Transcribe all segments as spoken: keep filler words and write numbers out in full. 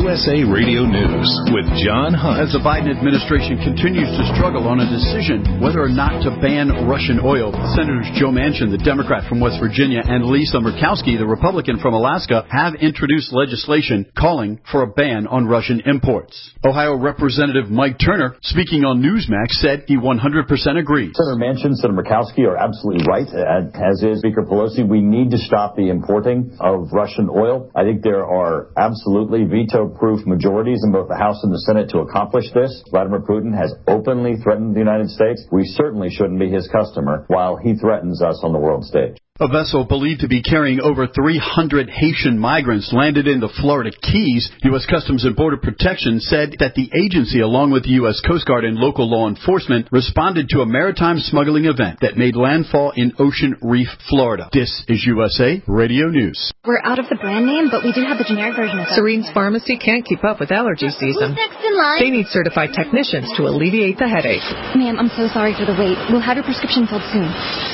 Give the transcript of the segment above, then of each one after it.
U S A Radio News with John Hunt. As the Biden administration continues to struggle on a decision whether or not to ban Russian oil, Senators Joe Manchin, the Democrat from West Virginia, and Lisa Murkowski, the Republican from Alaska, have introduced legislation calling for a ban on Russian imports. Ohio Representative Mike Turner, speaking on Newsmax, said he one hundred percent agrees. Senator Manchin, Senator Murkowski are absolutely right, as is Speaker Pelosi. We need to stop the importing of Russian oil. I think there are absolutely veto-proof majorities in both the House and the Senate to accomplish this. Vladimir Putin has openly threatened the United States. We certainly shouldn't be his customer while he threatens us on the world stage. A vessel believed to be carrying over three hundred Haitian migrants landed in the Florida Keys. U S Customs and Border Protection said that the agency, along with the U S Coast Guard and local law enforcement, responded to a maritime smuggling event that made landfall in Ocean Reef, Florida. This is U S A Radio News. We're out of the brand name, but we do have the generic version of it. Serene's Pharmacy can't keep up with allergy season. Who's next in line? They need certified technicians to alleviate the headache. Ma'am, I'm so sorry for the wait. We'll have your prescription filled soon.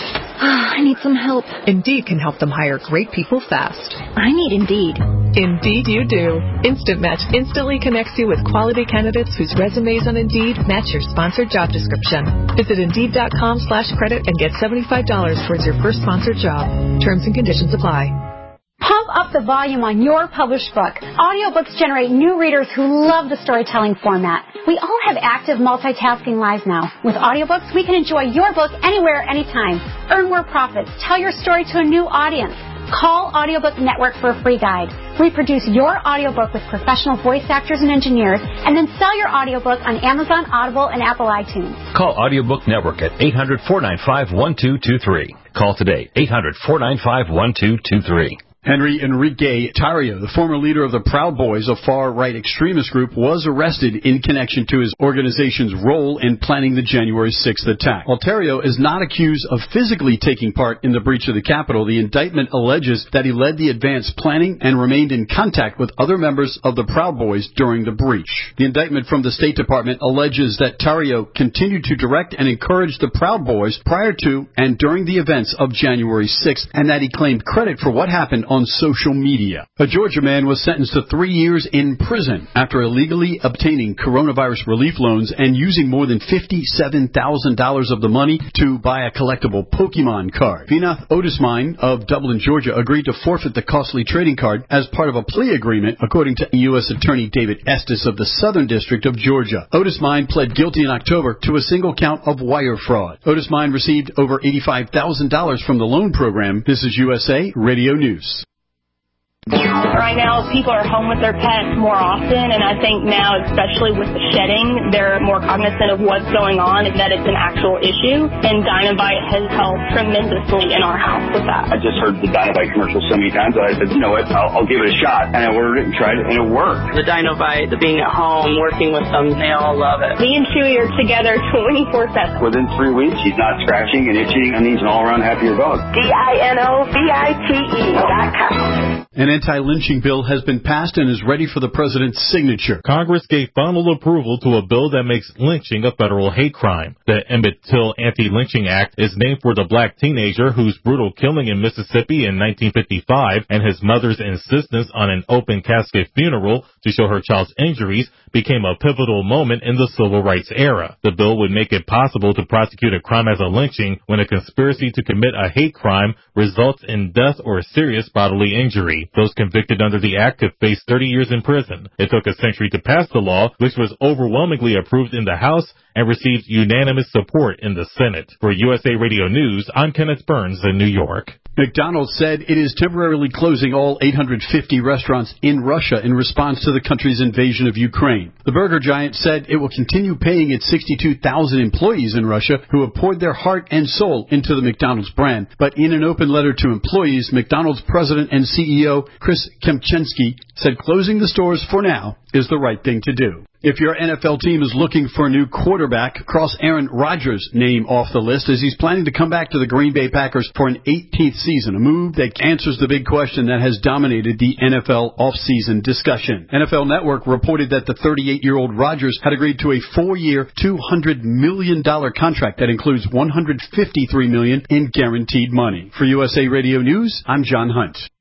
I need some help. Indeed can help them hire great people fast. I need Indeed. Indeed you do. Instant Match instantly connects you with quality candidates whose resumes on Indeed match your sponsored job description. Visit Indeed.com slash credit and get seventy-five dollars towards your first sponsored job. Terms and conditions apply. Pump up the volume on your published book. Audiobooks generate new readers who love the storytelling format. We all have active multitasking lives now. With audiobooks, we can enjoy your book anywhere, anytime. Earn more profits. Tell your story to a new audience. Call Audiobook Network for a free guide. Reproduce your audiobook with professional voice actors and engineers, and then sell your audiobook on Amazon, Audible, and Apple iTunes. Call Audiobook Network at eight hundred, four nine five, one two two three. Call today, eight hundred, four nine five, one two two three. Henry Enrique Tarrio, the former leader of the Proud Boys, a far-right extremist group, was arrested in connection to his organization's role in planning the January sixth attack. While Tarrio is not accused of physically taking part in the breach of the Capitol, the indictment alleges that he led the advanced planning and remained in contact with other members of the Proud Boys during the breach. The indictment from the State Department alleges that Tarrio continued to direct and encourage the Proud Boys prior to and during the events of January sixth, and that he claimed credit for what happened on social media. A Georgia man was sentenced to three years in prison after illegally obtaining coronavirus relief loans and using more than fifty-seven thousand dollars of the money to buy a collectible Pokemon card. Vinath Otismine of Dublin, Georgia, agreed to forfeit the costly trading card as part of a plea agreement, according to U S Attorney David Estes of the Southern District of Georgia. Otismine pled guilty in October to a single count of wire fraud. Otismine received over eighty-five thousand dollars from the loan program. This is U S A Radio News. Right now, people are home with their pets more often, and I think now, especially with the shedding, they're more cognizant of what's going on and that it's an actual issue, and Dinovite has helped tremendously in our house with that. I just heard the Dinovite commercial so many times that I said, you know what, I'll, I'll give it a shot, and I ordered it and tried it, and it worked. The Dinovite, the being at home, working with them, they all love it. Me and Chewy are together twenty-four seven. Within three weeks, he's not scratching and itching, and he's an all-around happier dog. D I N O V I T E dot com. An anti-lynching bill has been passed and is ready for the president's signature. Congress gave final approval to a bill that makes lynching a federal hate crime. The Emmett Till Anti-Lynching Act is named for the black teenager whose brutal killing in Mississippi in nineteen fifty-five and his mother's insistence on an open casket funeral to show her child's injuries became a pivotal moment in the civil rights era. The bill would make it possible to prosecute a crime as a lynching when a conspiracy to commit a hate crime results in death or serious bodily injury. Those convicted under the act could face thirty years in prison. It took a century to pass the law, which was overwhelmingly approved in the House and received unanimous support in the Senate. For U S A Radio News, I'm Kenneth Burns in New York. McDonald's said it is temporarily closing all eight hundred fifty restaurants in Russia in response to the country's invasion of Ukraine. The burger giant said it will continue paying its sixty-two thousand employees in Russia who have poured their heart and soul into the McDonald's brand. But in an open letter to employees, McDonald's president and C E O Chris Kempczinski said closing the stores for now is the right thing to do. If your N F L team is looking for a new quarterback, cross Aaron Rodgers' name off the list as he's planning to come back to the Green Bay Packers for an eighteenth season, a move that answers the big question that has dominated the N F L offseason discussion. N F L Network reported that the thirty-eight-year-old Rodgers had agreed to a four-year, two hundred million dollars contract that includes one hundred fifty-three million dollars in guaranteed money. For U S A Radio News, I'm John Hunt.